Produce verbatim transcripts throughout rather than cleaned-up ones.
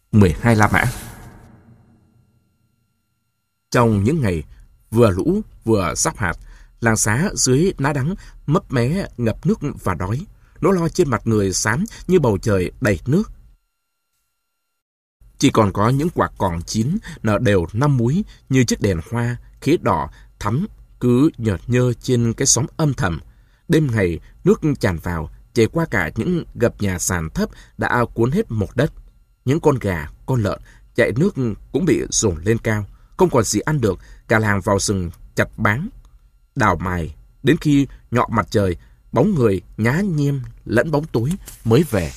mười hai La Mã. Trong những ngày vừa lũ vừa giáp hạt, làng Xá dưới ná đắng mấp mé ngập nước và đói. Nỗi lo trên mặt người xám như bầu trời đầy nước. Chỉ còn có những quả còn chín nở đều năm múi như chiếc đèn hoa khế đỏ thắm cứ nhợt nhơ trên cái xóm âm thầm. Đêm ngày nước tràn vào, chảy qua cả những gập nhà sàn thấp đã cuốn hết một đất. Những con gà, con lợn chạy nước cũng bị dồn lên cao, không còn gì ăn được. Cả làng vào rừng chặt báng, đào mài, đến khi nhọ mặt trời, bóng người nhá nhem lẫn bóng tối mới về.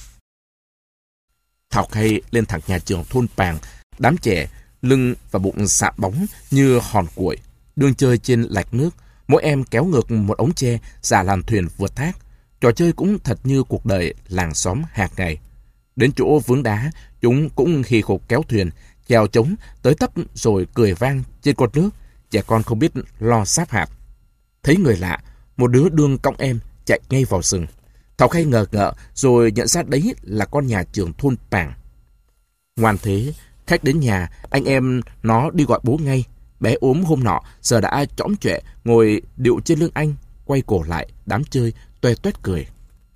Thảo Khay lên thẳng nhà trường thôn Pàng, đám trẻ lưng và bụng sạm bóng như hòn cuội, đương chơi trên lạch nước. Mỗi em kéo ngược một ống tre giả làm thuyền vượt thác. Trò chơi cũng thật như cuộc đời làng xóm hàng ngày. Đến chỗ vướng đá, chúng cũng hì khục kéo thuyền, chèo trống tới tấp rồi cười vang trên con nước. Trẻ con không biết lo sáp hạt. Thấy người lạ, một đứa đương cõng em chạy ngay vào rừng. Thảo Khay ngờ ngợ rồi nhận ra đấy là con nhà trưởng thôn Pàng. Ngoan thế, khách đến nhà, anh em nó đi gọi bố ngay. Bé ốm hôm nọ giờ đã chõm chọe ngồi điệu trên lưng anh, quay cổ lại đám chơi toe toét cười.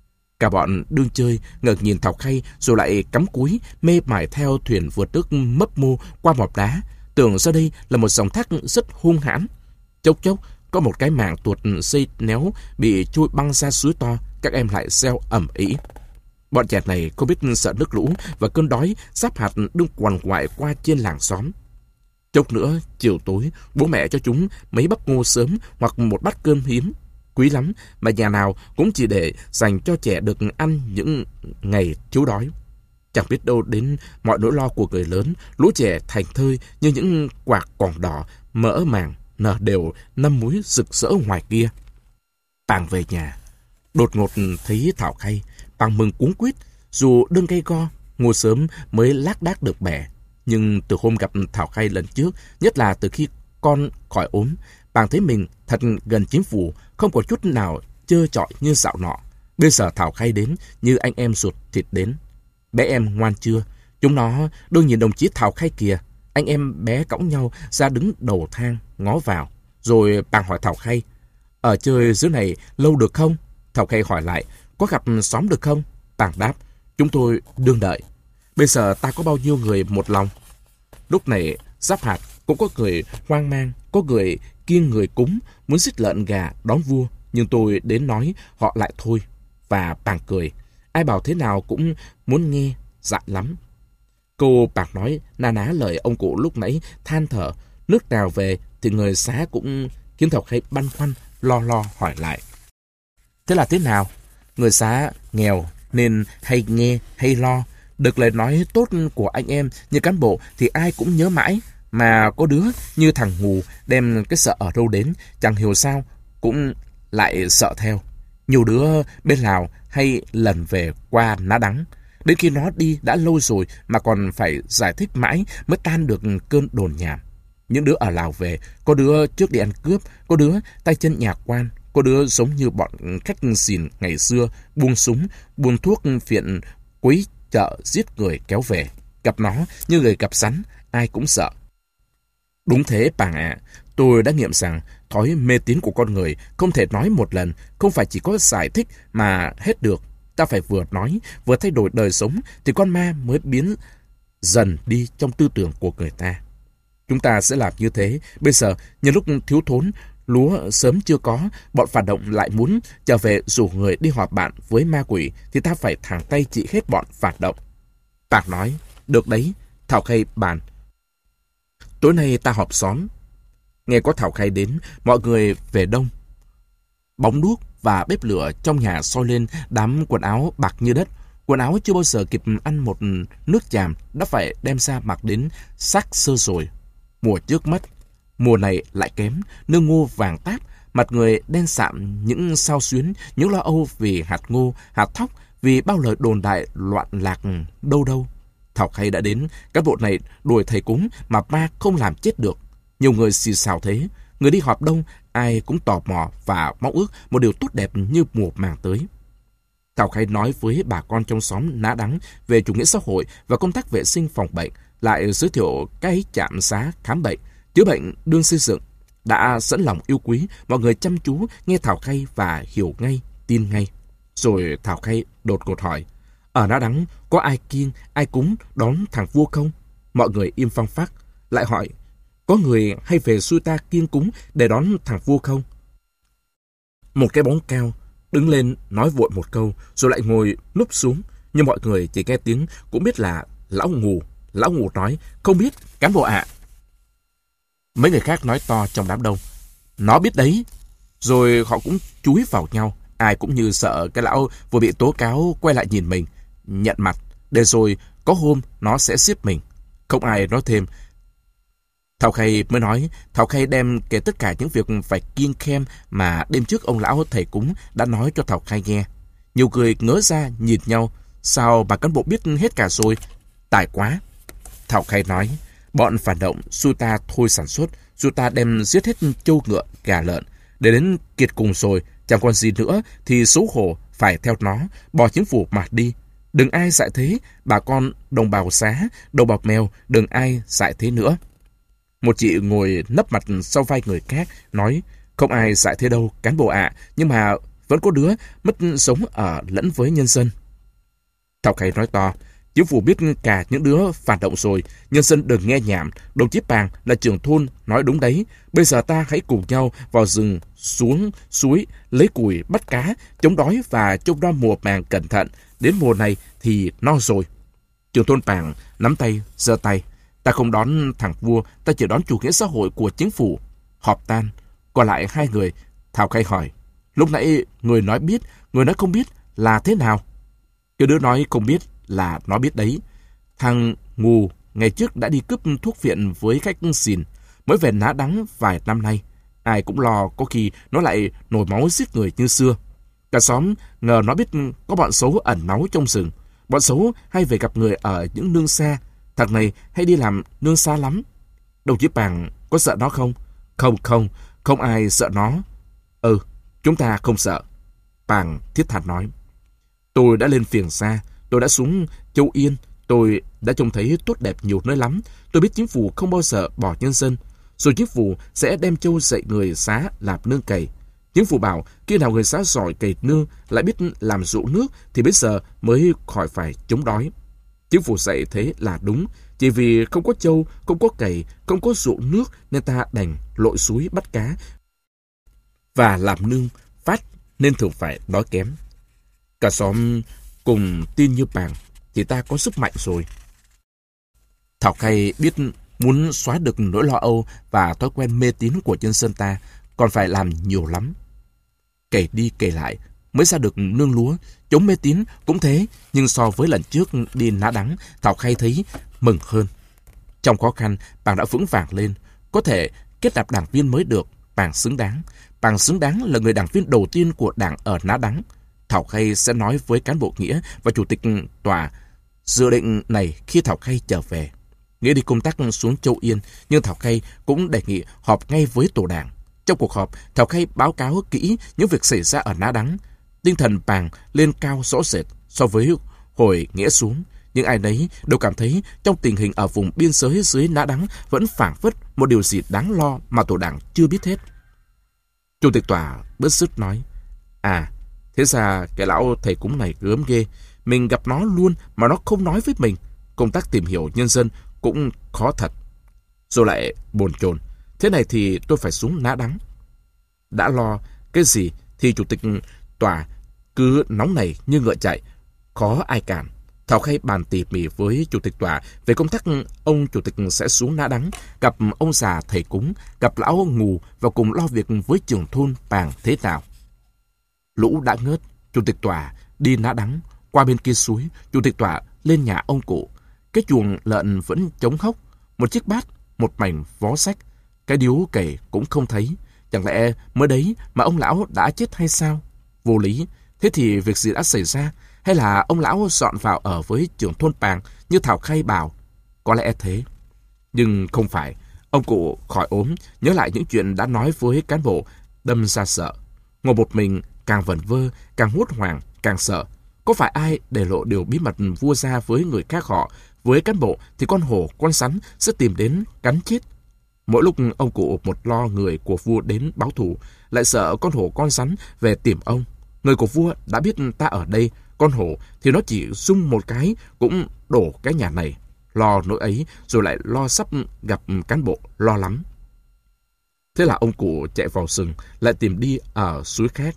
Cả bọn đương chơi ngẩng nhìn Thảo Khay rồi lại cắm cúi mê mải theo thuyền vượt nước mấp mô qua mỏm đá, tưởng ra đây là một dòng thác rất hung hãn. Chốc chốc có một cái mảng tuột xây néo bị trôi băng ra suối to, các em lại reo ầm ĩ. Bọn trẻ này không biết sợ nước lũ và cơn đói giáp hạt đương quằn quại qua trên làng xóm. Chốc nữa chiều tối bố mẹ cho chúng mấy bắp ngô sớm hoặc một bát cơm hiếm, quý lắm mà nhà nào cũng chỉ để dành cho trẻ được ăn những ngày thiếu đói. Chẳng biết đâu đến mọi nỗi lo của người lớn, lũ trẻ thành thơi như những quả còng đỏ mỡ màng nở đều năm múi rực rỡ ngoài kia. Pàng về nhà, đột ngột thấy Thảo Khay, Pàng mừng cuống quýt. Dù đơn gay go, ngô sớm mới lác đác được bẻ, nhưng từ hôm gặp Thảo Khay lần trước, nhất là từ khi con khỏi ốm, Pàng thấy mình thật gần chính phủ, không có chút nào trơ trọi như dạo nọ. Bây giờ Thảo Khay đến như anh em ruột thịt đến. Bé em ngoan chưa? Chúng nó đôi nhìn đồng chí Thảo Khay kìa. Anh em bé cõng nhau ra đứng đầu thang ngó vào. Rồi Pàng hỏi Thảo Khay, ở chơi dưới này lâu được không? Thảo Khay hỏi lại, có gặp xóm được không? Pàng đáp, chúng tôi đương đợi. Bây giờ ta có bao nhiêu người một lòng? Lúc này giáp hạt cũng có người hoang mang, có người kiêng người cúng, muốn giết lợn gà đón vua, nhưng tôi đến nói họ lại thôi. Và Pàng cười, ai bảo thế nào cũng muốn nghe, dạ lắm. Cô Pàng nói na ná lời ông cụ lúc nãy than thở, nước nào về thì người Xá cũng khiến Thảo Khay băn khoăn, lo lo hỏi lại. Thế là thế nào? Người Xá nghèo nên hay nghe hay lo, được lời nói tốt của anh em như cán bộ thì ai cũng nhớ mãi, mà có đứa như thằng Ngù đem cái sợ ở đâu đến, chẳng hiểu sao cũng lại sợ theo. Nhiều đứa bên Lào hay lần về qua ná đắng, đến khi nó đi đã lâu rồi mà còn phải giải thích mãi mới tan được cơn đồn nhảm. Những đứa ở Lào về, có đứa trước đi ăn cướp, có đứa tay chân nhà quan, có đứa giống như bọn khách xìn ngày xưa, buông súng, buông thuốc phiện, quấy chợ giết người kéo về. Gặp nó như người gặp rắn, ai cũng sợ. Đúng thế Pàng ạ, tôi đã nghiệm rằng thói mê tín của con người không thể nói một lần, không phải chỉ có giải thích mà hết được. Ta phải vừa nói, vừa thay đổi đời sống thì con ma mới biến dần đi trong tư tưởng của người ta. Chúng ta sẽ làm như thế. Bây giờ, nhân lúc thiếu thốn, lúa sớm chưa có, bọn phản động lại muốn trở về rủ người đi họp bạn với ma quỷ, thì ta phải thẳng tay trị hết bọn phản động. Pàng nói, được đấy. Thảo Khay bàn, tối nay ta họp xóm. Nghe có Thảo Khay đến, mọi người về đông. Bóng đuốc và bếp lửa trong nhà soi lên đám quần áo bạc như đất. Quần áo chưa bao giờ kịp ăn một nước chàm đã phải đem ra mặc đến xác sơ rồi. Mùa trước mất, mùa này lại kém, nương ngô vàng táp, mặt người đen sạm những sao xuyến, những lo âu vì hạt ngô, hạt thóc, vì bao lời đồn đại loạn lạc đâu đâu. Thảo Khay đã đến, các bộ này đuổi thầy cúng mà ma không làm chết được. Nhiều người xì xào thế, người đi họp đông, ai cũng tò mò và mong ước một điều tốt đẹp như mùa màng tới. Thảo Khay nói với bà con trong xóm Ná Đắng về chủ nghĩa xã hội và công tác vệ sinh phòng bệnh, lại giới thiệu cái trạm xá khám bệnh, chữa bệnh đương xây dựng. Đã sẵn lòng yêu quý, mọi người chăm chú nghe Thảo Khay và hiểu ngay, tin ngay. Rồi Thảo Khay đột ngột hỏi, ở Ná Đắng có ai kiêng, ai cúng đón thằng vua không? Mọi người im phăng phắc. Lại hỏi, có người hay về xuôi ta kiêng cúng để đón thằng vua không? Một cái bóng cao đứng lên nói vội một câu, rồi lại ngồi núp xuống. Nhưng mọi người chỉ nghe tiếng cũng biết là lão Ngù. Lão Ngù nói, không biết, cán bộ ạ. Mấy người khác nói to trong đám đông, nó biết đấy. Rồi họ cũng chúi vào nhau. Ai cũng như sợ cái lão vừa bị tố cáo quay lại nhìn mình, nhận mặt, để rồi có hôm nó sẽ giết mình. Không ai nói thêm. Thảo Khay mới nói, Thảo Khay đem kể tất cả những việc phải kiêng khem mà đêm trước ông lão thầy cúng đã nói cho Thảo Khay nghe. Nhiều người ngớ ra nhìn nhau, sao bà cán bộ biết hết cả rồi? Tài quá. Thảo Khay nói, bọn phản động xui ta thôi sản xuất, xui ta đem giết hết trâu ngựa, gà lợn. Để đến kiệt cùng rồi, chẳng còn gì nữa thì xấu hổ phải theo nó, bỏ chính phủ mà đi. Đừng ai dại thế, bà con đồng bào xá, đồng bào mèo, đừng ai dại thế nữa. Một chị ngồi nấp mặt sau vai người khác, nói, không ai dại thế đâu, cán bộ ạ, nhưng mà vẫn có đứa mất sống ở lẫn với nhân dân. Thảo Khay nói to, chính phủ biết cả những đứa phản động rồi, nhân dân đừng nghe nhảm, đồng chí Pàng là trưởng thôn nói đúng đấy, bây giờ ta hãy cùng nhau vào rừng, xuống suối, lấy củi, bắt cá, chống đói và trông nom mùa màng cẩn thận, đến mùa này thì no rồi. Trưởng thôn Pàng nắm tay, giơ tay, ta không đón thằng vua, ta chỉ đón chủ nghĩa xã hội của chính phủ. Họp tan, còn lại hai người. Thảo Khay hỏi, lúc nãy người nói biết, người nói không biết là thế nào? Cái đứa nói không biết là nó biết đấy. Thằng Ngù ngày trước đã đi cướp thuốc viện với khách xìn, mới về Ná Đắng vài năm nay. Ai cũng lo có khi nó lại nổi máu giết người như xưa. Cả xóm ngờ nó biết có bọn xấu ẩn náu trong rừng. Bọn xấu hay về gặp người ở những nương xa. Thằng này hay đi làm nương xa lắm. Đồng chí Pàng có sợ nó không? Không không, không ai sợ nó. Ừ, chúng ta không sợ. Pàng thiết tha nói. Tôi đã lên Phiền Sa, tôi đã xuống Châu Yên, tôi đã trông thấy tốt đẹp nhiều nơi lắm. Tôi biết chính phủ không bao giờ bỏ nhân dân. Rồi chính phủ sẽ đem Châu dạy người xá làm nương cày. Chính phủ bảo khi nào người xá giỏi cày nương lại biết làm ruộng nước thì bây giờ mới khỏi phải chống đói. Chính phủ dạy thế là đúng. Chỉ vì không có Châu, không có cày, không có ruộng nước nên ta đành lội suối bắt cá và làm nương phát nên thường phải đói kém. Cả xóm cùng tin như Pàng thì ta có sức mạnh rồi. Thảo Khay biết muốn xóa được nỗi lo âu và thói quen mê tín của nhân dân ta còn phải làm nhiều lắm. Kể đi kể lại mới ra được nương lúa. Chống mê tín cũng thế, nhưng so với lần trước đi Ná Đắng, Thảo Khay thấy mừng hơn. Trong khó khăn, Pàng đã vững vàng lên. Có thể kết nạp đảng viên mới được. Pàng xứng đáng. Pàng xứng đáng là người đảng viên đầu tiên của đảng ở Ná Đắng. Thảo Khay sẽ nói với cán bộ Nghĩa và chủ tịch tòa dự định này khi Thảo Khay trở về. Nghĩa đi công tác xuống Châu Yên, nhưng Thảo Khay cũng đề nghị họp ngay với tổ đảng. Trong cuộc họp, Thảo Khay báo cáo kỹ những việc xảy ra ở Ná Đắng. Tinh thần Pàng lên cao rõ rệt so với hồi Nghĩa xuống. Nhưng ai nấy đều cảm thấy trong tình hình ở vùng biên giới dưới Ná Đắng vẫn phảng phất một điều gì đáng lo mà tổ đảng chưa biết hết. Chủ tịch tòa bứt rứt nói, à, thế ra cái lão thầy cúng này gớm ghê. Mình gặp nó luôn mà nó không nói với mình. Công tác tìm hiểu nhân dân cũng khó thật. Rồi lại bồn chồn, thế này thì tôi phải xuống Ná Đắng. Đã lo cái gì thì chủ tịch tòa cứ nóng nảy như ngựa chạy, khó ai cản. Thảo Khay bàn tỉ mỉ với chủ tịch tòa về công tác ông chủ tịch sẽ xuống Ná Đắng, gặp ông già thầy cúng, gặp lão Ngù và cùng lo việc với trưởng thôn Pàng thế nào. Lũ đã ngớt, chủ tịch tòa đi Ná Đắng, qua bên kia suối, chủ tịch tòa lên nhà ông cụ. Cái chuồng lợn vẫn trống hốc, một chiếc bát, một mảnh vó sách, cái điếu cày cũng không thấy. Chẳng lẽ mới đấy mà ông lão đã chết hay sao? Vô lý. Thế thì việc gì đã xảy ra? Hay là ông lão dọn vào ở với trưởng thôn Pàng như Thảo Khay bảo? Có lẽ thế. Nhưng không phải. Ông cụ khỏi ốm, nhớ lại những chuyện đã nói với cán bộ, đâm ra sợ. Ngồi một mình càng vẩn vơ, càng hốt hoảng, càng sợ. Có phải ai để lộ điều bí mật vua ra với người khác họ, với cán bộ thì con hổ, con rắn sẽ tìm đến cắn chết. Mỗi lúc ông cụ một lo người của vua đến báo thù, lại sợ con hổ con rắn về tìm ông. Người của vua đã biết ta ở đây, con hổ thì nó chỉ rung một cái cũng đổ cái nhà này. Lo nỗi ấy rồi lại lo sắp gặp cán bộ, lo lắm. Thế là ông cụ chạy vào rừng, lại tìm đi ở suối khác.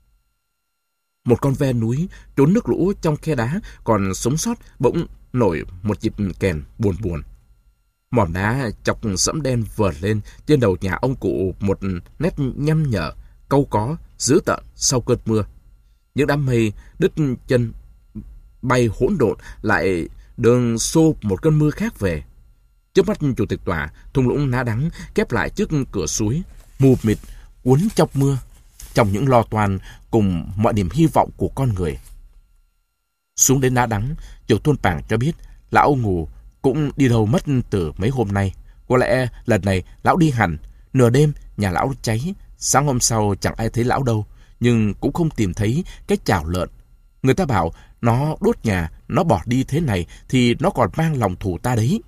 Một con ve núi trốn nước lũ trong khe đá còn sống sót bỗng nổi một nhịp kèn buồn buồn. Mỏm đá chọc sẫm đen vờn lên trên đầu nhà ông cụ một nét nhăm nhở, cau có, dữ tợn sau cơn mưa. Những đám mây đứt chân bay hỗn độn lại đường xô một cơn mưa khác về. Trước mắt chủ tịch tòa, thung lũng ná đắng kép lại trước cửa suối, mù mịt cuốn trong mưa, trong những lo toan cùng mọi niềm hy vọng của con người. Xuống đến ná đắng, trưởng thôn Pàng cho biết lão Ngù cũng đi đâu mất từ mấy hôm nay. Có lẽ lần này lão đi hẳn. Nửa đêm nhà lão cháy, sáng hôm sau chẳng ai thấy lão đâu, nhưng cũng không tìm thấy cái chảo lợn. Người ta bảo nó đốt nhà, nó bỏ đi thế này thì nó còn mang lòng thù ta đấy.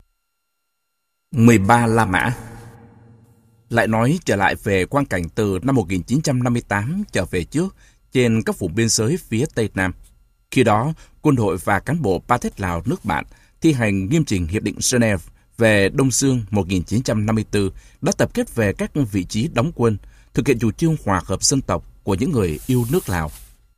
mười ba La Mã. Lại nói trở lại về quang cảnh từ năm một nghìn chín trăm năm mươi tám trở về trước trên các vùng biên giới phía Tây Nam. Khi đó, quân đội và cán bộ Ba Thét Lào nước bạn thi hành nghiêm chỉnh Hiệp định Geneva về Đông Dương một nghìn chín trăm năm mươi tư đã tập kết về các vị trí đóng quân, thực hiện chủ trương hòa hợp dân tộc của những người yêu nước Lào.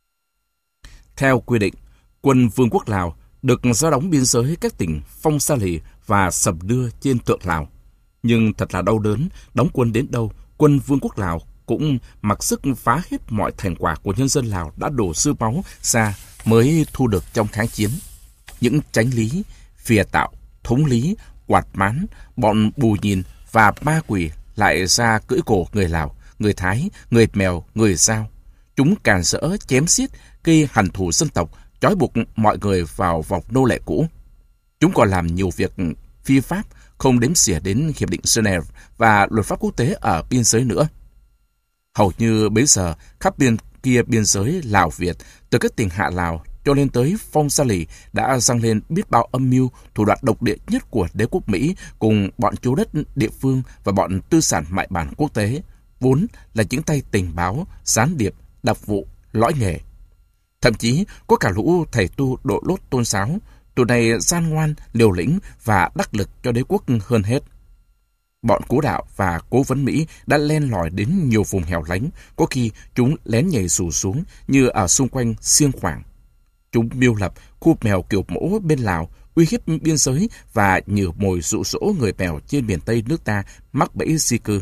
Theo quy định, quân Vương quốc Lào được giao đóng biên giới các tỉnh Phong Sa Lì và Sầm Đưa trên Thượng Lào. Nhưng thật là đau đớn, đóng quân đến đâu, quân Vương quốc Lào cũng mặc sức phá hết mọi thành quả của nhân dân Lào đã đổ xương máu ra mới thu được trong kháng chiến. Những chánh lý, phìa tạo, thống lý, quạt mán, bọn bù nhìn và ma quỷ lại ra cưỡi cổ người Lào, người Thái, người Mèo, người Dao. Chúng càn rỡ, chém xiết, gây hằn thù dân tộc, trói buộc mọi người vào vòng nô lệ cũ. Chúng còn làm nhiều việc phi pháp, không đếm xỉa đến Hiệp định Geneva và luật pháp quốc tế ở biên giới nữa. Hầu như bấy giờ, khắp bên kia biên giới Lào-Việt, từ các tỉnh Hạ Lào cho lên tới Phong Sa Lì đã dâng lên biết bao âm mưu, thủ đoạn độc địa nhất của đế quốc Mỹ cùng bọn châu đất địa phương và bọn tư sản mại bản quốc tế, vốn là những tay tình báo, gián điệp, đặc vụ, lõi nghề. Thậm chí có cả lũ thầy tu đội lốt tôn giáo, tụi này gian ngoan, liều lĩnh và đắc lực cho đế quốc hơn hết. Bọn cố đạo và cố vấn Mỹ đã len lỏi đến nhiều vùng hẻo lánh, có khi chúng lén nhảy rủ xuống như ở xung quanh Siêng Khoảng. Chúng mưu lập khu mèo kiểu mẫu bên Lào, uy hiếp biên giới và nhử mồi dụ dỗ người Mèo trên miền Tây nước ta mắc bẫy di cư.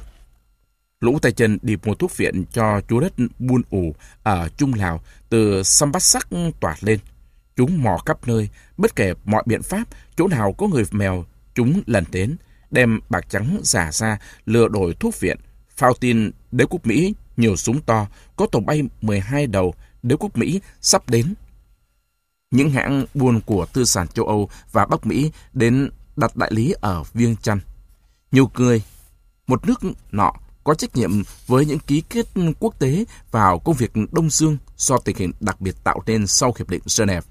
Lũ tay chân đi mua thuốc viện cho chú đất Buôn Ủ ở Trung Lào từ Sambassak toạt lên. Chúng mò khắp nơi, bất kể mọi biện pháp, chỗ nào có người Mèo, chúng lần đến, đem bạc trắng giả ra lừa đổi thuốc viện, phao tin đế quốc Mỹ nhiều súng to, có tàu bay mười hai đầu, đế quốc Mỹ sắp đến. Những hãng buôn của tư sản châu Âu và Bắc Mỹ đến đặt đại lý ở Viêng Chăn. Nhiều người, một nước nọ có trách nhiệm với những ký kết quốc tế vào công việc Đông Dương do tình hình đặc biệt tạo nên sau Hiệp định Geneva,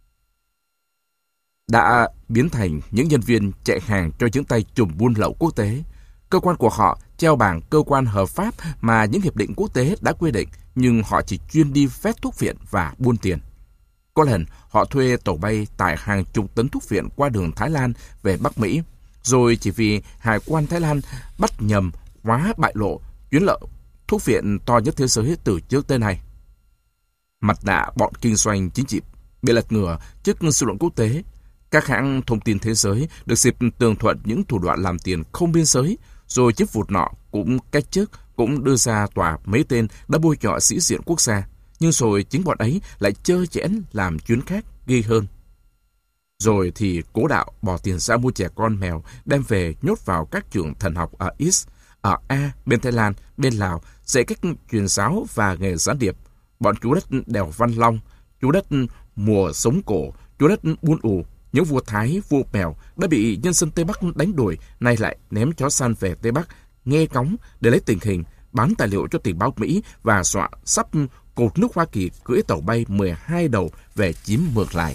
đã biến thành những nhân viên chạy hàng cho những tay trùm buôn lậu quốc tế. Cơ quan của họ treo bảng cơ quan hợp pháp mà những hiệp định quốc tế đã quy định, nhưng họ chỉ chuyên đi vét thuốc viện và buôn tiền. Có lần họ thuê tàu bay tải hàng chục tấn thuốc viện qua đường Thái Lan về Bắc Mỹ, rồi chỉ vì hải quan Thái Lan bắt nhầm quá bại lộ chuyến lậu thuốc viện to nhất thế giới từ trước tới nay. Mặt nạ bọn kinh doanh chính trị bị lật ngửa trước dư luận quốc tế. Các hãng thông tin thế giới được dịp tường thuật những thủ đoạn làm tiền không biên giới, rồi chiếc vụt nọ cũng cách trước cũng đưa ra tòa mấy tên đã bôi nhọ sĩ diện quốc gia, nhưng rồi chính bọn ấy lại trơ chẽn làm chuyến khác ghê hơn. Rồi thì cố đạo bỏ tiền ra mua trẻ con mèo đem về nhốt vào các trường thần học ở Is, ở A bên Thái Lan, bên Lào, dạy cách truyền giáo và nghề gián điệp. Bọn chú đất đèo Văn Long, chú đất mùa sống cổ, chú đất Buôn Ủ, những vua Thái, vua Mèo đã bị nhân dân Tây Bắc đánh đuổi, nay lại ném chó săn về Tây Bắc, nghe cóng để lấy tình hình, bán tài liệu cho tình báo Mỹ và dọa sắp cột nước Hoa Kỳ cưỡi tàu bay mười hai đầu về chiếm Mường Lài.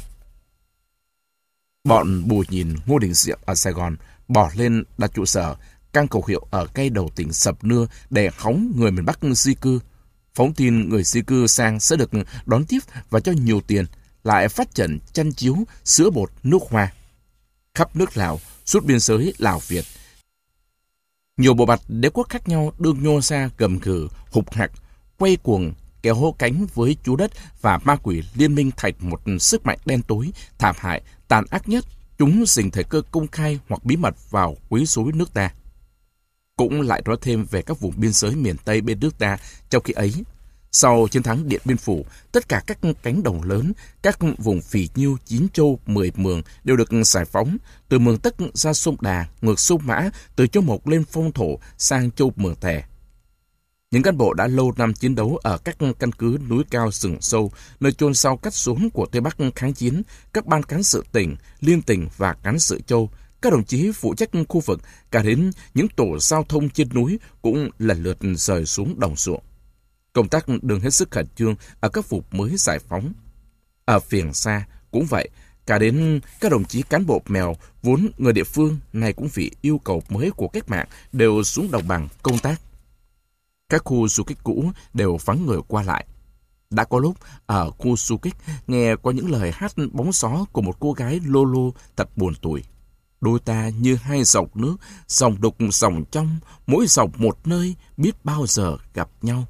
Bọn Bùi Nhìn, Ngô Đình Diệm ở Sài Gòn bỏ lên đặt trụ sở, căng khẩu hiệu ở cây đầu tỉnh Sập Nưa để hóng người miền Bắc di cư. Phóng tin người di cư sang sẽ được đón tiếp và cho nhiều tiền, lại phát trận chăn chiếu, sữa bột, nước hoa. Khắp nước Lào, suốt biên giới Lào-Việt, nhiều bộ mặt đế quốc khác nhau đương nhô ra gầm gừ, hục hặc, quay cuồng, kéo hô cánh với chú đất và ma quỷ liên minh thành một sức mạnh đen tối, thảm hại, tàn ác nhất. Chúng dình thời cơ công khai hoặc bí mật vào quấy rối nước ta. Cũng lại nói thêm về các vùng biên giới miền Tây bên nước ta trong khi ấy. Sau chiến thắng Điện Biên Phủ, tất cả các cánh đồng lớn, các vùng phì nhiêu, chín châu, mười mường đều được giải phóng, từ Mường Tất ra sông Đà, ngược sông Mã, từ Châu Mộc lên Phong Thổ sang châu Mường Tè. Những cán bộ đã lâu năm chiến đấu ở các căn cứ núi cao rừng sâu, nơi chôn sau cắt xuống của Tây Bắc kháng chiến, các ban cán sự tỉnh, liên tỉnh và cán sự châu, các đồng chí phụ trách khu vực, cả đến những tổ giao thông trên núi cũng lần lượt rời xuống đồng ruộng. Công tác đường hết sức khẩn trương ở các vùng mới giải phóng. Ở Phiềng Sa cũng vậy, cả đến các đồng chí cán bộ Mèo vốn người địa phương này cũng vì yêu cầu mới của cách mạng đều xuống đồng bằng công tác. Các khu du kích cũ đều vắng người qua lại. Đã có lúc ở khu du kích nghe có những lời hát bóng gió của một cô gái lô lô thật buồn tủi. Đôi ta như hai dòng nước, dòng đục dòng trong, mỗi dòng một nơi, biết bao giờ gặp nhau.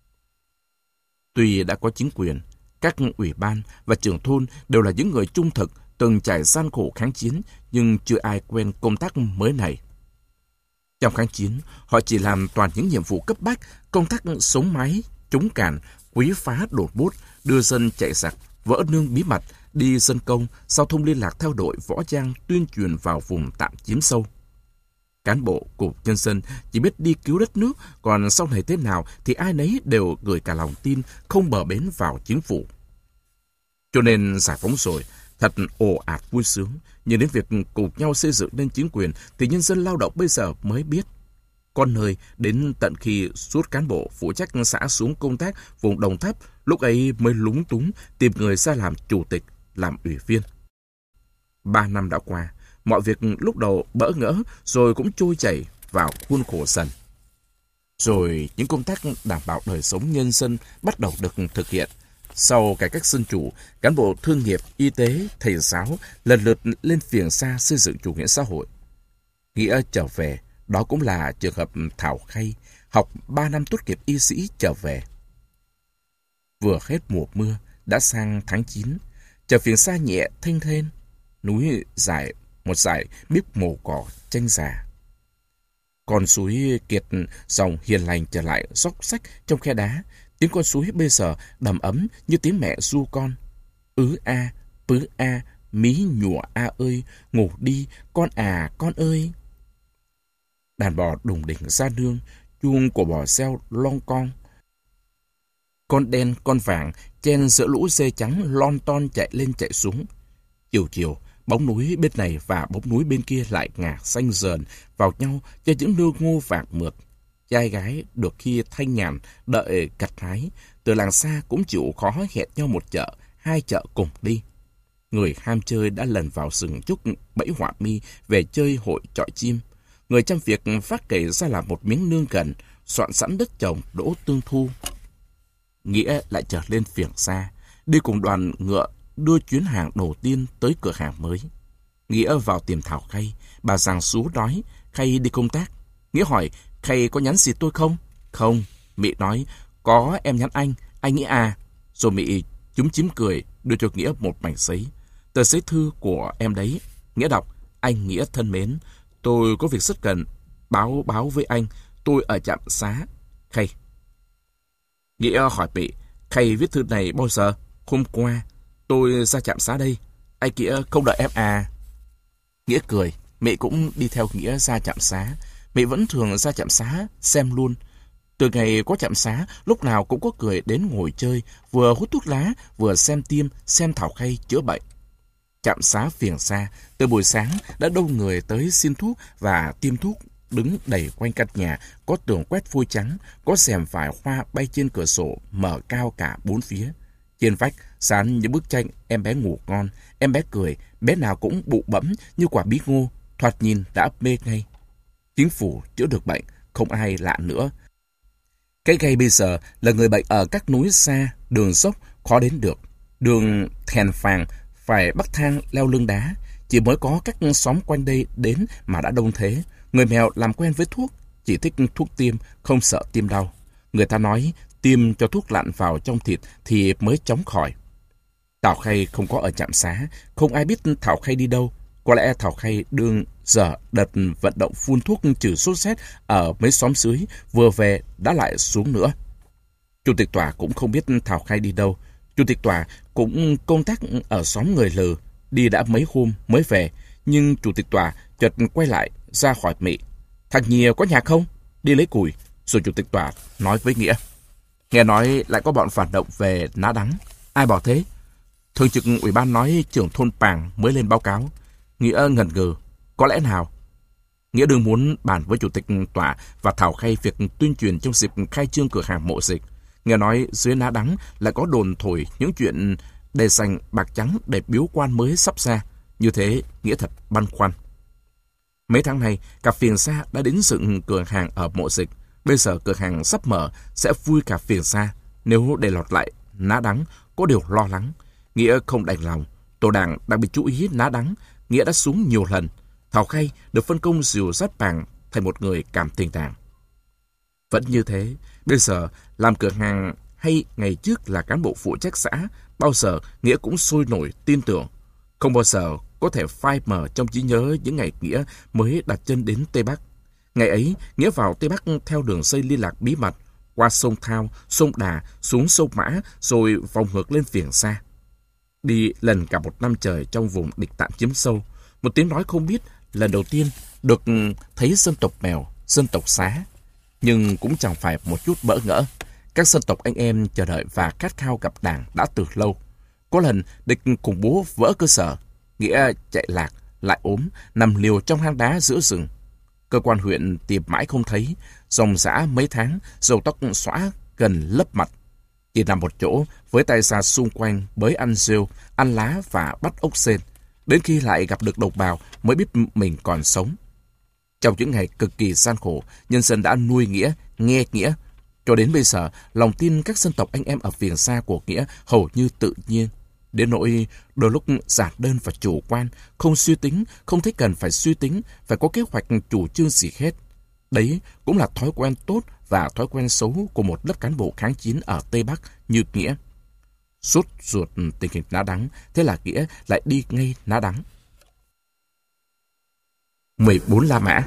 Tuy đã có chính quyền, các ủy ban và trưởng thôn đều là những người trung thực, từng trải gian khổ kháng chiến, nhưng chưa ai quen công tác mới này. Trong kháng chiến, họ chỉ làm toàn những nhiệm vụ cấp bách, công tác sống mái, chống cản, quấy phá đột bốt, đưa dân chạy giặc, vỡ nương bí mật, đi dân công, giao thông liên lạc theo đội võ trang tuyên truyền vào vùng tạm chiếm sâu. Cán bộ cục nhân dân chỉ biết đi cứu đất nước, còn sau này thế nào thì ai nấy đều gửi cả lòng tin không bờ bến vào chính phủ. Cho nên giải phóng rồi, thật ồ ạt vui sướng, nhưng đến việc cùng nhau xây dựng nên chính quyền thì nhân dân lao động bây giờ mới biết. Con nơi đến tận khi suốt cán bộ phụ trách xã xuống công tác vùng Đồng Tháp, lúc ấy mới lúng túng tìm người ra làm chủ tịch, làm ủy viên. Ba năm đã qua, mọi việc lúc đầu bỡ ngỡ rồi cũng trôi chảy vào khuôn khổ dần. Rồi những công tác đảm bảo đời sống nhân dân bắt đầu được thực hiện. Sau cải cách dân chủ, cán bộ thương nghiệp, y tế, thầy giáo lần lượt lên Phiềng Sa xây dựng chủ nghĩa xã hội. Nghĩa trở về, đó cũng là trường hợp Thảo Khay, học ba năm tốt nghiệp y sĩ trở về. Vừa hết mùa mưa, đã sang tháng chín, trời Phiềng Sa nhẹ thênh thênh, núi dài một dải miếp màu cỏ chanh già. Con suối kiệt dòng hiền lành trở lại róc rách trong khe đá. Tiếng con suối bây giờ đầm ấm như tiếng mẹ ru con. Ứ a, pứ a, mí nhùa a ơi, ngủ đi, con à, con ơi. Đàn bò đùng đỉnh ra nương, chuông của bò reo lon con. Con đen, con vàng, chen giữa lũ dê trắng lon ton chạy lên chạy xuống. Chiều chiều, bóng núi bên này và bóng núi bên kia lại ngả xanh dờn vào nhau cho những nương ngô vàng mượt. Trai gái được khi thanh nhàn đợi cặt hái, từ làng xa cũng chịu khó hẹn nhau một chợ, hai chợ cùng đi. Người ham chơi đã lần vào rừng trúc bẫy họa mi về chơi hội chọi chim. Người chăm việc phát cày ra làm một miếng nương gần, soạn sẵn đất trồng đỗ tương thu. Nghĩa lại trở lên Phiềng Sa, đi cùng đoàn ngựa đưa chuyến hàng đầu tiên tới cửa hàng mới. Nghĩa vào tìm Thảo Khay, bà giàng xú nói Khay đi công tác. Nghĩa hỏi Khay có nhắn gì tôi không? Không, Mị nói có em nhắn anh, anh Nghĩa à. Rồi Mị chúm chím cười đưa cho Nghĩa một mảnh giấy. Tờ giấy thư của em đấy. Nghĩa đọc, anh Nghĩa thân mến, tôi có việc rất cần báo báo với anh, tôi ở trạm xá. Khay. Nghĩa hỏi Mị, Khay viết thư này bao giờ? Hôm qua, tôi ra trạm xá đây. Anh Nghĩa không đợi em à? Nghĩa cười, Mị cũng đi theo Nghĩa ra trạm xá. Mị vẫn thường ra trạm xá xem luôn. Từ ngày có trạm xá, lúc nào cũng có người đến ngồi chơi, vừa hút thuốc lá, vừa xem tiêm, xem Thảo Khay chữa bệnh. Trạm xá Phiềng Sa, từ buổi sáng đã đông người tới xin thuốc và tiêm thuốc, đứng đầy quanh căn nhà, có tường quét phôi trắng, có rèm vải hoa bay trên cửa sổ, mở cao cả bốn phía. Trên vách, dán những bức tranh em bé ngủ ngon, em bé cười, bé nào cũng bụ bẫm như quả bí ngô, thoạt nhìn đã mê ngay. Chính phủ chữa được bệnh, không ai lạ nữa. Cái gây bây giờ là người bệnh ở các núi xa, đường dốc, khó đến được. Đường thèn phàng, phải bắt thang leo lưng đá. Chỉ mới có các xóm quanh đây đến mà đã đông thế. Người mèo làm quen với thuốc, chỉ thích thuốc tiêm, không sợ tiêm đau. Người ta nói tiêm cho thuốc lặn vào trong thịt thì mới chóng khỏi. Thảo Khay không có ở trạm xá, không ai biết Thảo Khay đi đâu. Có lẽ Thảo Khay đương giờ đợt vận động phun thuốc trừ sốt rét ở mấy xóm dưới, vừa về đã lại xuống nữa. Chủ tịch tòa cũng không biết Thảo Khay đi đâu. Chủ tịch tòa cũng công tác ở xóm người Lừ, đi đã mấy hôm mới về. Nhưng chủ tịch tòa chợt quay lại ra khỏi Mỹ. Thằng Nhìa có nhà không? Đi lấy củi. Rồi chủ tịch tòa nói với Nghĩa. Nghe nói lại có bọn phản động về Ná Đắng. Ai bảo thế? Thường trực ủy ban nói trưởng thôn Pàng mới lên báo cáo. Nghĩa ngần ngừ. Có lẽ nào? Nghĩa đương muốn bàn với chủ tịch tòa và Thảo Khay việc tuyên truyền trong dịp khai trương cửa hàng Mộ Dịch. Nghe nói dưới Ná Đắng lại có đồn thổi những chuyện đề dành bạc trắng để biếu quan mới sắp ra. Như thế, Nghĩa thật băn khoăn. Mấy tháng nay, cả Phiền Sa đã đến dựng cửa hàng ở Mộ Dịch. Bây giờ cửa hàng sắp mở sẽ vui cả Phiền Sa. Nếu để lọt lại Ná Đắng, có điều lo lắng. Nghĩa không đành lòng. Tổ đảng đặc biệt chú ý Ná Đắng. Nghĩa đã xuống nhiều lần. Thảo Khay được phân công dìu dắt Pàng thành một người cảm tình tàng. Vẫn như thế, bây giờ làm cửa hàng hay ngày trước là cán bộ phụ trách xã, bao giờ Nghĩa cũng sôi nổi tin tưởng. Không bao giờ có thể phai mờ trong trí nhớ những ngày Nghĩa mới đặt chân đến Tây Bắc. Ngày ấy, Nghĩa vào Tây Bắc theo đường dây liên lạc bí mật, qua sông Thao, sông Đà, xuống sông Mã, rồi vòng ngược lên Phiền Sa. Đi lần cả một năm trời trong vùng địch tạm chiếm sâu. Một tiếng nói không biết, lần đầu tiên được thấy dân tộc Mèo, dân tộc Xá. Nhưng cũng chẳng phải một chút bỡ ngỡ. Các dân tộc anh em chờ đợi và khát khao gặp Đảng đã từ lâu. Có lần địch cùng bố vỡ cơ sở, Nghĩa chạy lạc, lại ốm, nằm liều trong hang đá giữa rừng. Cơ quan huyện tìm mãi không thấy, ròng rã mấy tháng, râu tóc xõa gần lấp mặt. Chỉ nằm một chỗ, với tay ra xung quanh, bới ăn rêu, ăn lá và bắt ốc sên. Đến khi lại gặp được đồng bào mới biết mình còn sống. Trong những ngày cực kỳ gian khổ, nhân dân đã nuôi Nghĩa, nghe Nghĩa. Cho đến bây giờ, lòng tin các dân tộc anh em ở Phiền Sa của Nghĩa hầu như tự nhiên. Đến nỗi đôi lúc giản đơn và chủ quan, không suy tính, không thấy cần phải suy tính, phải có kế hoạch chủ trương gì hết. Đấy cũng là thói quen tốt và thói quen xấu của một lớp cán bộ kháng chiến ở Tây Bắc như Nghĩa. Sốt ruột tình hình Ná Đắng, thế là Nghĩa lại đi ngay Ná Đắng. mười bốn La Mã.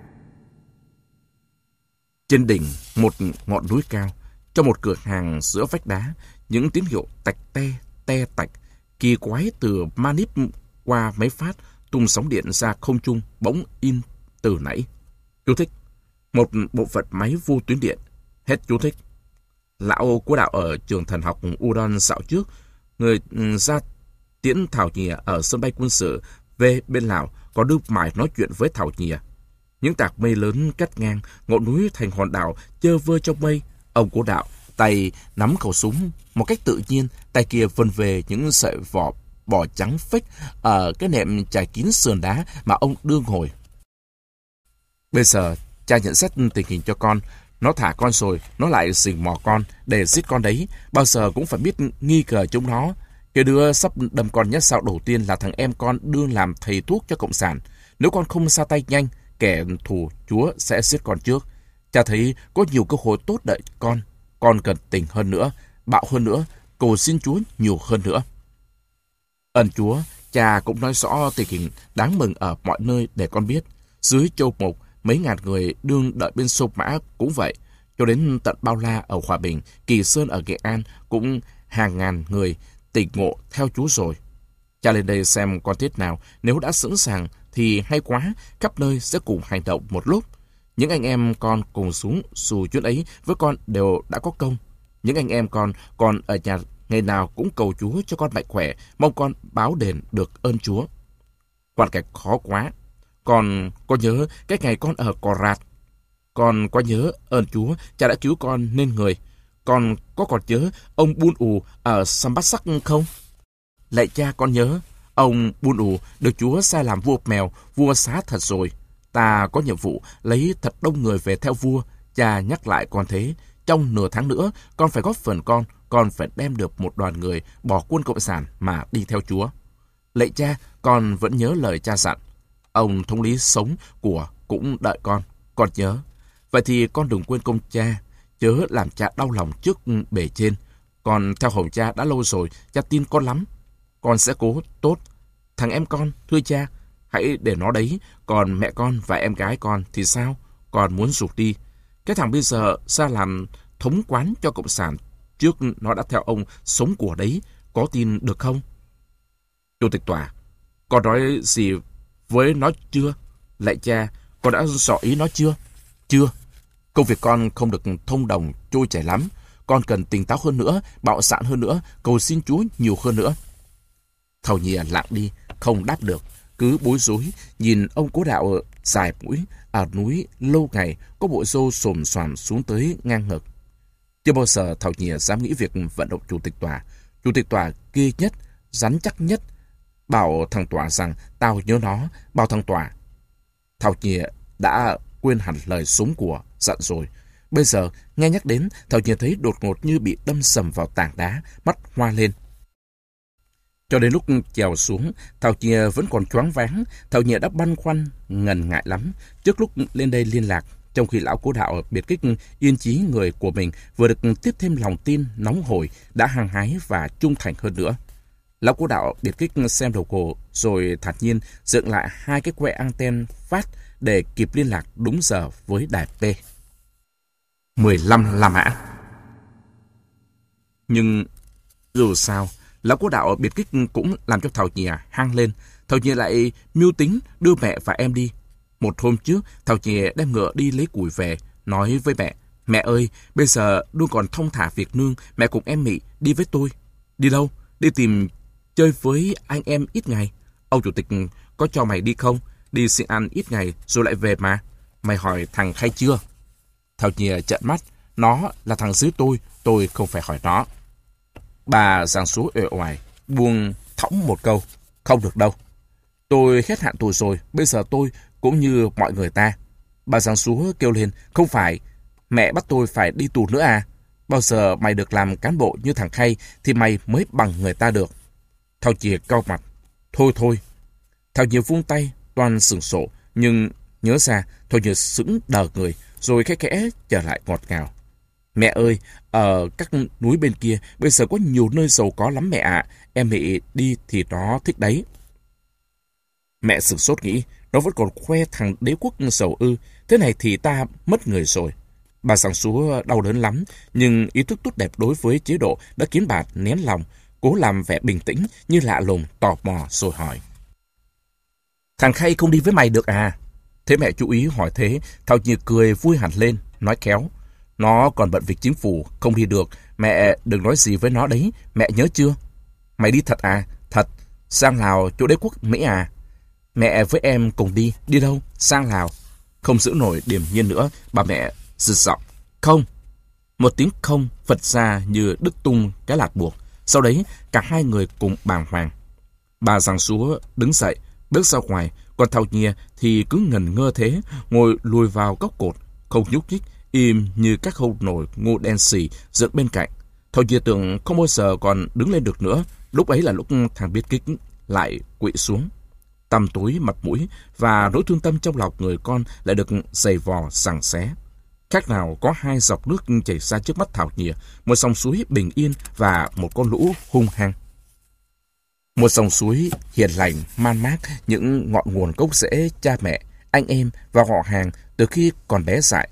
Trên đỉnh một ngọn núi cao, trong một cửa hàng giữa vách đá, những tín hiệu tạch te, te tạch, kỳ quái từ manip qua máy phát, tung sóng điện ra không trung, bỗng in từ nãy. Chú thích: một bộ phận máy vô tuyến điện. Hết chú thích. Lão của đạo ở trường thần học Udon dạo trước, người ra tiễn Thảo Nhìa ở sân bay quân sự về bên Lào, có đưa mải nói chuyện với Thảo Nhìa. Những tạc mây lớn cắt ngang, ngọn núi thành hòn đảo chơ vơ trong mây. Ông của đạo tay nắm khẩu súng một cách tự nhiên, tay kia vân về những sợi vỏ bò trắng phếch ở cái nệm trải kín sườn đá mà ông đương ngồi. Bây giờ cha nhận xét tình hình cho con. Nó thả con rồi, nó lại rình mò con để giết con đấy. Bao giờ cũng phải biết nghi ngờ chúng nó. Cái đứa sắp đâm con nhát dao đầu tiên là thằng em con đương làm thầy thuốc cho Cộng sản. Nếu con không ra tay nhanh, kẻ thù Chúa sẽ giết con trước. Cha thấy có nhiều cơ hội tốt đợi con. Con cần tình hơn nữa, bạo hơn nữa, cầu xin Chúa nhiều hơn nữa. Ơn Chúa, cha cũng nói rõ tình hình đáng mừng ở mọi nơi để con biết. Dưới Châu Mộc, mấy ngàn người đương đợi bên sông Mã cũng vậy. Cho đến tận Bao La ở Hòa Bình, Kỳ Sơn ở Nghệ An cũng hàng ngàn người tỉnh ngộ theo Chúa rồi. Cha lên đây xem con thế nào. Nếu đã sẵn sàng thì hay quá, khắp nơi sẽ cùng hành động một lúc. Những anh em con cùng xuống dù chuyến ấy với con đều đã có công. Những anh em con còn ở nhà ngày nào cũng cầu Chúa cho con mạnh khỏe, mong con báo đền được ơn Chúa. Hoàn cảnh khó quá. Con có nhớ cái ngày con ở Cò Rạt? Con có nhớ ơn Chúa, cha đã cứu con nên người. Con có còn nhớ ông Bun Ù ở Sambasak không? Lạy cha, con nhớ. Ông Bun Ù được Chúa sai làm vua mèo, vua xá thật rồi. Ta có nhiệm vụ lấy thật đông người về theo vua. Cha nhắc lại con thế. Trong nửa tháng nữa, con phải góp phần con. Con phải đem được một đoàn người bỏ quân Cộng sản mà đi theo Chúa. Lạy cha, con vẫn nhớ lời cha dặn. Ông thống lý sống của cũng đợi con. Con nhớ. Vậy thì con đừng quên công cha. Chớ làm cha đau lòng trước bề trên. Con theo hầu cha đã lâu rồi. Cha tin con lắm. Con sẽ cố tốt. Thằng em con, thưa cha, hãy để nó đấy. Còn mẹ con và em gái con thì sao? Con muốn rụt đi. Cái thằng bây giờ ra làm thống quán cho Cộng sản. Trước nó đã theo ông sống của đấy. Có tin được không? Chủ tịch tòa, con nói gì với nó chưa? Lạy cha, con đã rõ ý nó chưa? Chưa. Công việc con không được thông đồng, trôi chảy lắm. Con cần tỉnh táo hơn nữa, bạo dạn hơn nữa, cầu xin Chúa nhiều hơn nữa. Thầu Nhìa lặng đi, không đáp được. Cứ bối rối, nhìn ông cố đạo dài mũi, ở núi lâu ngày, có bộ râu xồm xoàm xuống tới ngang ngực. Chưa bao giờ Thầu Nhìa dám nghĩ việc vận động chủ tịch tòa. Chủ tịch tòa ghê nhất, rắn chắc nhất. Bảo thằng tòa rằng tao nhớ nó, bảo thằng tòa. Thầu Nhìa đã quên hẳn lời súng của dặn rồi. Bây giờ nghe nhắc đến, Thầu Nhìa thấy đột ngột như bị đâm sầm vào tảng đá, mắt hoa lên. Cho đến lúc trèo xuống, Thầu Nhìa vẫn còn choáng váng. Thầu Nhìa đã băn khoăn, ngần ngại lắm trước lúc lên đây liên lạc. Trong khi lão cố đạo biệt kích yên chí người của mình vừa được tiếp thêm lòng tin nóng hổi, đã hăng hái và trung thành hơn nữa. Lão cố đạo biệt kích xem đầu cổ rồi thản nhiên dựng lại hai cái que anten phát để kịp liên lạc đúng giờ với đài P. mười lăm La Mã. Nhưng dù sao, lão cố đạo biệt kích cũng làm cho Thầu Nhìa hăng lên. Thầu Nhìa lại mưu tính đưa mẹ và em đi. Một hôm trước, Thầu Nhìa đem ngựa đi lấy củi về, nói với mẹ: Mẹ ơi, bây giờ đương còn thong thả việc nương, mẹ cùng em Mị đi với tôi. Đi đâu? Đi tìm chơi với anh em ít ngày. Ông chủ tịch có cho mày đi không? Đi xin ăn ít ngày rồi lại về mà. Mày hỏi thằng Khay chưa? Thầu Nhìa trợn mắt. Nó là thằng dưới tôi, tôi không phải hỏi nó. Bà giang số uể oải, buông thõng một câu. Không được đâu. Tôi hết hạn tù rồi, bây giờ tôi cũng như mọi người ta. Bà giang số kêu lên. Không phải, mẹ bắt tôi phải đi tù nữa à? Bao giờ mày được làm cán bộ như thằng Khay thì mày mới bằng người ta được. Thầu Nhìa cau mặt. Thôi thôi. Thầu Nhìa vung tay, toan sừng sộ, nhưng nhớ ra, Thầu Nhìa sững đờ người, rồi khẽ khẽ trở lại ngọt ngào. Mẹ ơi, ở các núi bên kia, bây giờ có nhiều nơi giàu có lắm mẹ ạ. Em Mị đi thì nó thích đấy. Mẹ sửng sốt nghĩ, nó vẫn còn khoe thằng đế quốc giàu ư. Thế này thì ta mất người rồi. Bà giang số đau đớn lắm, nhưng ý thức tốt đẹp đối với chế độ đã khiến bà nén lòng, cố làm vẻ bình tĩnh như lạ lùng, tò mò rồi hỏi. Thằng Khay không đi với mày được à? Thế mẹ chú ý hỏi thế, Thầu Nhìa cười vui hẳn lên, nói khéo. Nó còn bận việc chính phủ, không đi được. Mẹ đừng nói gì với nó đấy, mẹ nhớ chưa? Mày đi thật à? Thật. Sang Lào, chỗ đế quốc Mỹ à? Mẹ với em cùng đi. Đi đâu? Sang Lào. Không giữ nổi điềm nhiên nữa, bà mẹ rực giọng. Không. Một tiếng không phật ra như đứt tung cái lạt buộc. Sau đấy, cả hai người cùng bàng hoàng. Bà giang súa đứng dậy, bước ra ngoài, còn Thầu Nhìa thì cứ ngần ngơ thế, ngồi lùi vào góc cột, không nhúc nhích, im như các hâu nổi ngô đen xì dựng bên cạnh. Thầu Nhìa tưởng không bao giờ còn đứng lên được nữa. Lúc ấy là lúc thằng biệt kích lại quỵ xuống. Tăm tối mặt mũi và nỗi thương tâm trong lòng người con lại được giày vò giằng xé. Khác nào có hai dọc nước chảy ra trước mắt Thầu Nhìa, một dòng suối bình yên và một con lũ hung hăng. Một dòng suối hiền lành, man mác, những ngọn nguồn gốc rễ cha mẹ, anh em và họ hàng từ khi còn bé dại.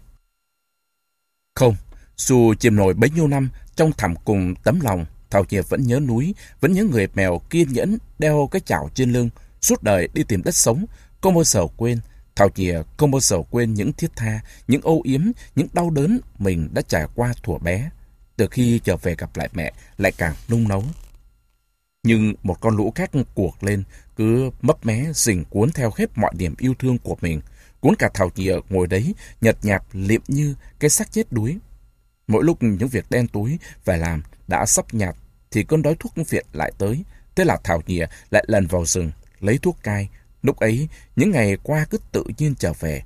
Không, dù chìm nổi bấy nhiêu năm trong thẳm cùng tấm lòng, Thầu Nhìa vẫn nhớ núi, vẫn nhớ người mèo kiên nhẫn đeo cái chảo trên lưng, suốt đời đi tìm đất sống, không bao giờ quên. Thầu Nhìa không bao giờ quên những thiết tha, những âu yếm, những đau đớn mình đã trải qua thuở bé. Từ khi trở về gặp lại mẹ, lại càng nung nấu. Nhưng một con lũ khác cuộc lên, cứ mấp mé rình cuốn theo hết mọi niềm yêu thương của mình, cuốn cả Thảo Nhịa ngồi đấy nhợt nhạt liệm như cái xác chết đuối. Mỗi lúc những việc đen tối phải làm đã sắp nhạt thì cơn đói thuốc phiện lại tới. Thế là Thảo Nhịa lại lần vào rừng lấy thuốc cai. Lúc ấy những ngày qua cứ tự nhiên trở về,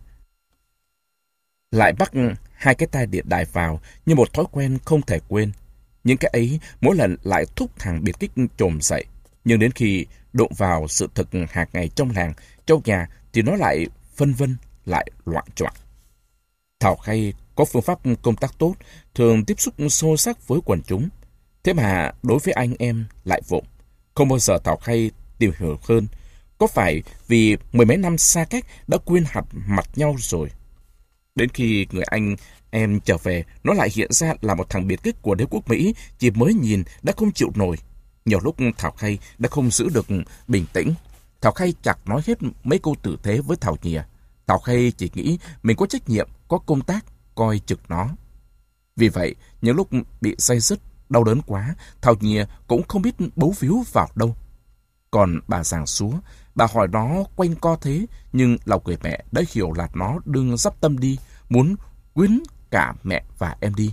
lại bắt hai cái tai điện đài vào như một thói quen không thể quên. Những cái ấy mỗi lần lại thúc thằng biệt kích trồm dậy. Nhưng đến khi đụng vào sự thực hàng ngày trong làng, trong nhà thì nó lại phân vân, lại loạn choạng. Thảo Khay có phương pháp công tác tốt, thường tiếp xúc sâu sắc với quần chúng. Thế mà đối với anh em lại vụng. Không bao giờ Thảo Khay tìm hiểu hơn. Có phải vì mười mấy năm xa cách đã quên hẳn mặt nhau rồi? Đến khi người anh em trở về, nó lại hiện ra là một thằng biệt kích của đế quốc Mỹ, chỉ mới nhìn đã không chịu nổi. Nhiều lúc Thảo Khay đã không giữ được bình tĩnh. Thảo Khay chặt nói hết mấy câu tử thế với Thảo Nhịa. Thảo Khay chỉ nghĩ mình có trách nhiệm, có công tác, coi trực nó. Vì vậy, những lúc bị day dứt, đau đớn quá, Thảo Nhịa cũng không biết bấu víu vào đâu. Còn bà Giàng Xúa, bà hỏi nó quanh co thế, nhưng lòng người mẹ đã hiểu là nó đương dắp tâm đi, muốn quyến cả mẹ và em đi.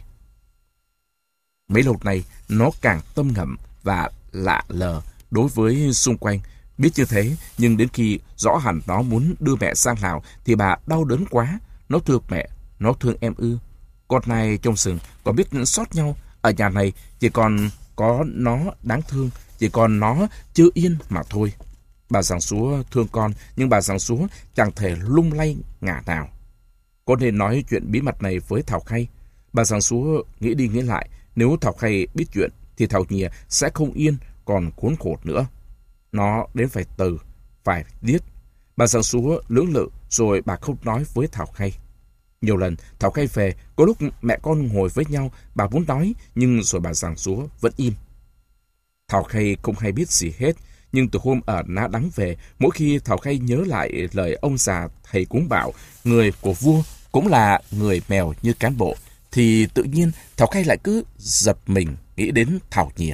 Mấy lâu nay, nó càng tâm ngầm và lạ lờ đối với xung quanh. Biết như thế, nhưng đến khi rõ hẳn nó muốn đưa mẹ sang Lào, thì bà đau đớn quá. Nó thương mẹ, nó thương em ư. Con này trong rừng còn biết xót nhau. Ở nhà này chỉ còn có nó đáng thương, chỉ còn nó chưa yên mà thôi. Bà Giàng Xúa thương con, nhưng bà Giàng Xúa chẳng thể lung lay ngả nào. Có nên nói chuyện bí mật này với Thảo Khay? Bà Giàng Xúa nghĩ đi nghĩ lại, nếu Thảo Khay biết chuyện thì Thảo Nhịa sẽ không yên, còn khốn khổ nữa. Nó đến phải từ, phải giết. Bà Giàng Xúa lưỡng lự, rồi bà không nói với Thảo Khay. Nhiều lần Thảo Khay về, có lúc mẹ con ngồi với nhau, bà muốn nói, nhưng rồi bà Giàng Xúa vẫn im. Thảo Khay không hay biết gì hết, nhưng từ hôm ở Ná Đắng về, mỗi khi Thảo Khay nhớ lại lời ông già thầy cúng bảo, người của vua cũng là người mèo như cán bộ, thì tự nhiên Thảo Khay lại cứ giật mình nghĩ đến Thảo Nhịa.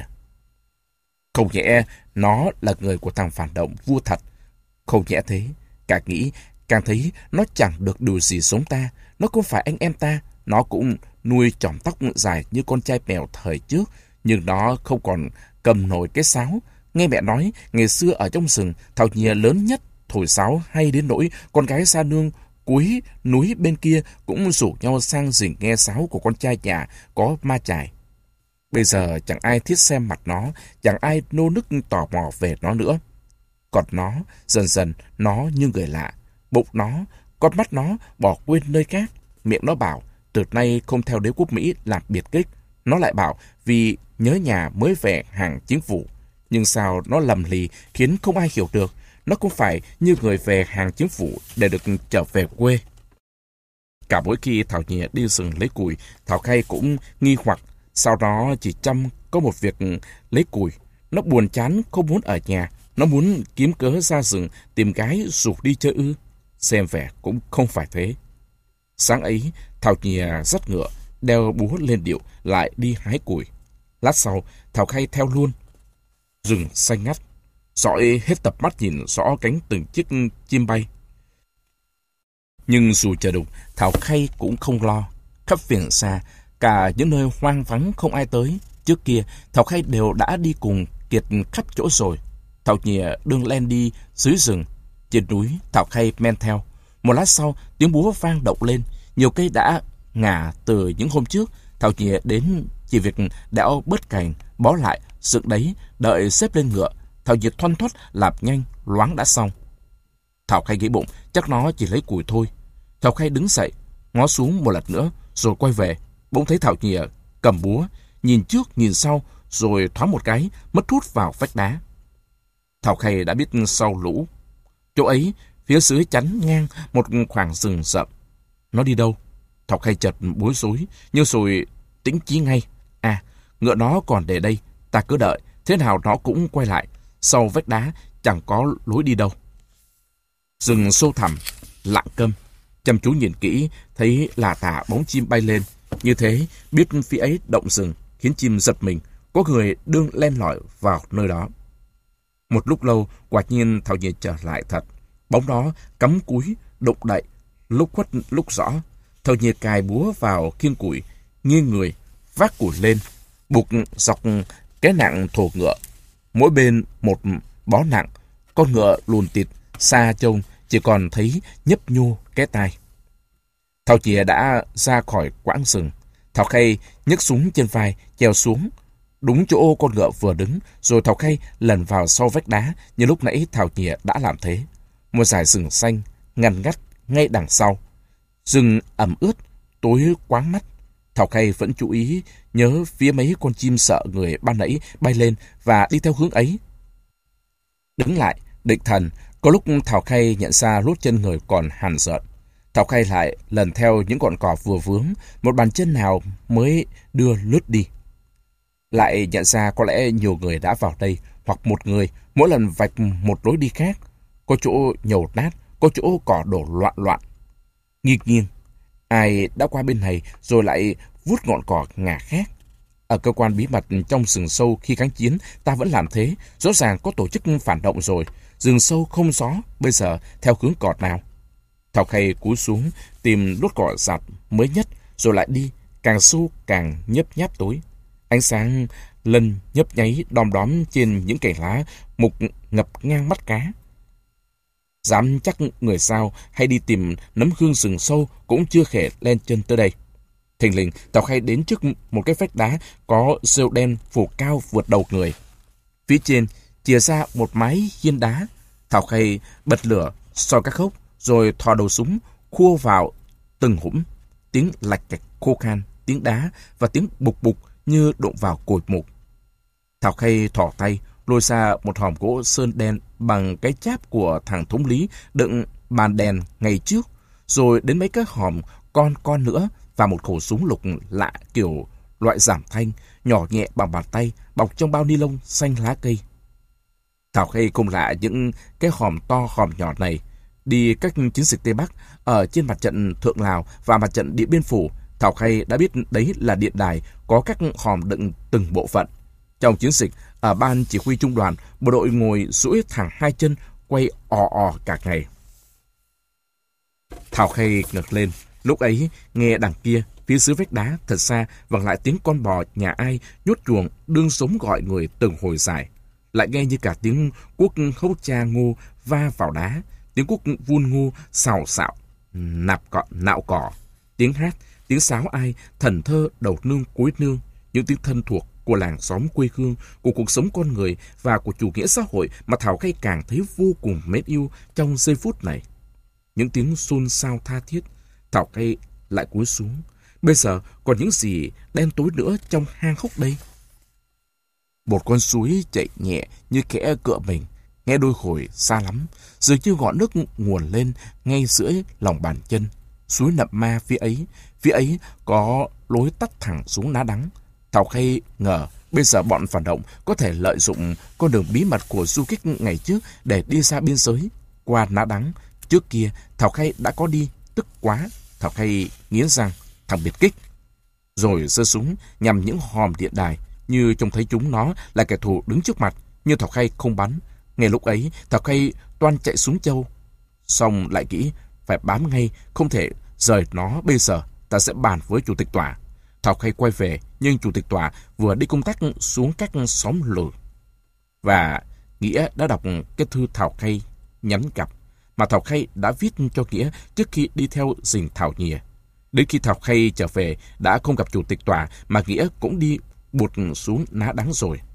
Không nhẽ nó là người của thằng phản động vua thật. Không nhẽ thế, càng nghĩ càng thấy nó chẳng được điều gì giống ta. Nó không phải anh em ta. Nó cũng nuôi chòm tóc dài như con trai mèo thời trước, nhưng nó không còn cầm nổi cái sáo. Nghe mẹ nói, ngày xưa ở trong rừng, Thảo Nhịa lớn nhất thổi sáo hay đến nỗi con gái Sa Nương cuối núi bên kia cũng rủ nhau sang rình nghe sáo của con trai nhà có ma chài. Bây giờ chẳng ai thiết xem mặt nó, chẳng ai nô nức tò mò về nó nữa. Còn nó, dần dần, nó như người lạ. Bụng nó, con mắt nó bỏ quên nơi khác. Miệng nó bảo, từ nay không theo đế quốc Mỹ làm biệt kích. Nó lại bảo vì nhớ nhà mới về hàng chính phủ. Nhưng sao nó lầm lì khiến không ai hiểu được. Nó không phải như người về hàng chính phủ để được trở về quê. Cả mỗi khi Thảo Nhịa đi rừng lấy củi, Thảo Khay cũng nghi hoặc. Sau đó chỉ chăm có một việc lấy củi. Nó buồn chán không muốn ở nhà. Nó muốn kiếm cớ ra rừng tìm gái rủ đi chơi ư. Xem vẻ cũng không phải thế. Sáng ấy, Thảo Nhịa dắt ngựa, đeo búa lên điệu, lại đi hái củi. Lát sau, Thảo Khay theo luôn. Rừng xanh ngắt, dõi hết tập mắt nhìn rõ cánh từng chiếc chim bay. Nhưng dù chờ đục, Thảo Khay cũng không lo. Khắp phiền xa, cả những nơi hoang vắng không ai tới. Trước kia, Thảo Khay đều đã đi cùng Kiệt khắp chỗ rồi. Thảo Nhịa đương len đi dưới rừng. Trên núi, Thảo Khay men theo. Một lát sau, tiếng búa vang động lên. Nhiều cây đã ngả từ những hôm trước. Thảo Nhịa đến chỉ việc đẽo bớt cành, bó lại, dựng đấy, đợi xếp lên ngựa. Thảo Nhịa thoăn thoắt làm nhanh, loáng đã xong. Thảo Khay nghĩ bụng, chắc nó chỉ lấy củi thôi. Thảo Khay đứng dậy, ngó xuống một lần nữa, rồi quay về. Bỗng thấy Thảo Nhịa cầm búa, nhìn trước nhìn sau, rồi thoáng một cái, mất hút vào vách đá. Thảo Khay đã biết sau lũ. Chỗ ấy, phía dưới chắn ngang một khoảng rừng rậm. Nó đi đâu? Thảo Khay chợt bối rối, nhưng rồi tĩnh chí ngay. À, ngựa nó còn để đây, ta cứ đợi, thế nào nó cũng quay lại. Sau vách đá chẳng có lối đi đâu. Rừng sâu thẳm, lặng câm. Chăm chú nhìn kỹ, thấy là tả bóng chim bay lên. Như thế, biết phía ấy động rừng, khiến chim giật mình. Có người đương len lỏi vào nơi đó. Một lúc lâu, quả nhiên Thảo Nhị trở lại thật. Bóng đó cắm cúi, động đậy, lúc khuất lúc rõ. Thảo Nhị cài búa vào khiên củi, nghiêng người, vác củi lên, buộc dọc cái nặng thổ ngựa. Mỗi bên một bó nặng, con ngựa lùn tịt, xa trông chỉ còn thấy nhấp nhô cái tai. Thảo Nhị đã ra khỏi quãng rừng. Thảo Khay nhấc súng trên vai, trèo xuống, đúng chỗ con ngựa vừa đứng, rồi Thảo Khay lần vào sau vách đá như lúc nãy Thảo Nhị đã làm thế. Một dải rừng xanh, ngăn ngắt ngay đằng sau. Rừng ẩm ướt, tối quáng mắt. Thảo Khay vẫn chú ý nhớ phía mấy con chim sợ người ban nãy bay lên và đi theo hướng ấy. Đứng lại, định thần, có lúc Thảo Khay nhận ra lốt chân người còn hằn rợn. Thảo Khay lại lần theo những ngọn cỏ vừa vướng, một bàn chân nào mới đưa lướt đi. Lại nhận ra có lẽ nhiều người đã vào đây, hoặc một người, mỗi lần vạch một lối đi khác. Có chỗ nhầu nát, có chỗ cỏ đổ loạn loạn. Nghiêng nghiêng, ai đã qua bên này rồi lại vút ngọn cỏ ngả khác. Ở cơ quan bí mật trong rừng sâu khi kháng chiến, ta vẫn làm thế. Rõ ràng có tổ chức phản động rồi. Rừng sâu không gió, bây giờ theo hướng cỏ nào? Thảo Khay cúi xuống tìm đốt cỏ giặt mới nhất, rồi lại đi, càng sâu càng nhấp nháp tối. Ánh sáng lần nhấp nháy đom đóm trên những cành lá mục ngập ngang mắt cá. Dám chắc người sao hay đi tìm nấm hương rừng sâu cũng chưa khể lên chân tới đây. Thình lình, Thảo Khay đến trước một cái vách đá có rêu đen phủ cao vượt đầu người. Phía trên chìa ra một mái hiên đá. Thảo Khay bật lửa soi các khúc, rồi thò đầu súng khua vào từng hũm. Tiếng lạch cạch khô khan, tiếng đá và tiếng bục bục như đụng vào cột mục. Thảo Khay thò tay lôi ra một hòm gỗ sơn đen bằng cái cháp của thằng thống lý đựng bàn đèn ngày trước, rồi đến mấy cái hòm con con nữa và một khẩu súng lục lạ kiểu loại giảm thanh, nhỏ nhẹ bằng bàn tay, bọc trong bao ni lông xanh lá cây. Thảo Khay không lạ những cái hòm to hòm nhỏ này. Đi các chiến dịch Tây Bắc ở trên mặt trận Thượng Lào và mặt trận Điện Biên Phủ, Thảo Khay đã biết đấy là điện đài có các hòm đựng từng bộ phận. Trong chiến dịch, ở ban chỉ huy trung đoàn, bộ đội ngồi duỗi thẳng hai chân, quay ò ò cả ngày. Thảo Khay ngẩng lên, lúc ấy nghe đằng kia, phía dưới vách đá thật xa vang lại tiếng con bò nhà ai nhốt chuồng đương sống gọi người từng hồi dài. Lại nghe như cả tiếng cuốc hấu cha ngô va vào đá, tiếng cuốc vun ngô xào xạo nạp cọ nạo cỏ, tiếng hát, tiếng sáo ai thần thơ đầu nương cuối nương, những tiếng thân thuộc của làng xóm quê hương, của cuộc sống con người và của chủ nghĩa xã hội mà Thảo Khay càng thấy vô cùng mến yêu trong giây phút này. Những tiếng xôn xao tha thiết. Thảo Khay lại cúi xuống. Bây giờ còn những gì đen tối nữa trong hang hốc đây? Một con suối chạy nhẹ như kẻ cựa mình, nghe đôi hồi xa lắm, dường như ngọn nước nguồn lên ngay giữa lòng bàn chân. Suối nậm ma phía ấy, phía ấy có lối tắt thẳng xuống Ná Đắng. Thảo Khay ngờ bây giờ bọn phản động có thể lợi dụng con đường bí mật của du kích ngày trước để đi ra biên giới qua Ná Đắng. Trước kia Thảo Khay đã có đi, tức quá. Thảo Khay nghiến răng, thằng biệt kích, rồi giơ súng nhằm những hòm điện đài, như trông thấy chúng nó là kẻ thù đứng trước mặt. Nhưng Thảo Khay không bắn. Ngay lúc ấy Thảo Khay toan chạy xuống châu, xong lại nghĩ phải bám ngay, không thể rời nó bây giờ. Ta sẽ bàn với chủ tịch tòa. Thảo Khay quay về, nhưng chủ tịch tòa vừa đi công tác xuống các xóm lử. Và Nghĩa đã đọc cái thư Thảo Khay nhắn gặp mà Thảo Khay đã viết cho Nghĩa trước khi đi theo rình Thảo Nhị. Đến khi Thảo Khay trở về đã không gặp chủ tịch tòa mà Nghĩa cũng đi bụt xuống Ná Đắng rồi.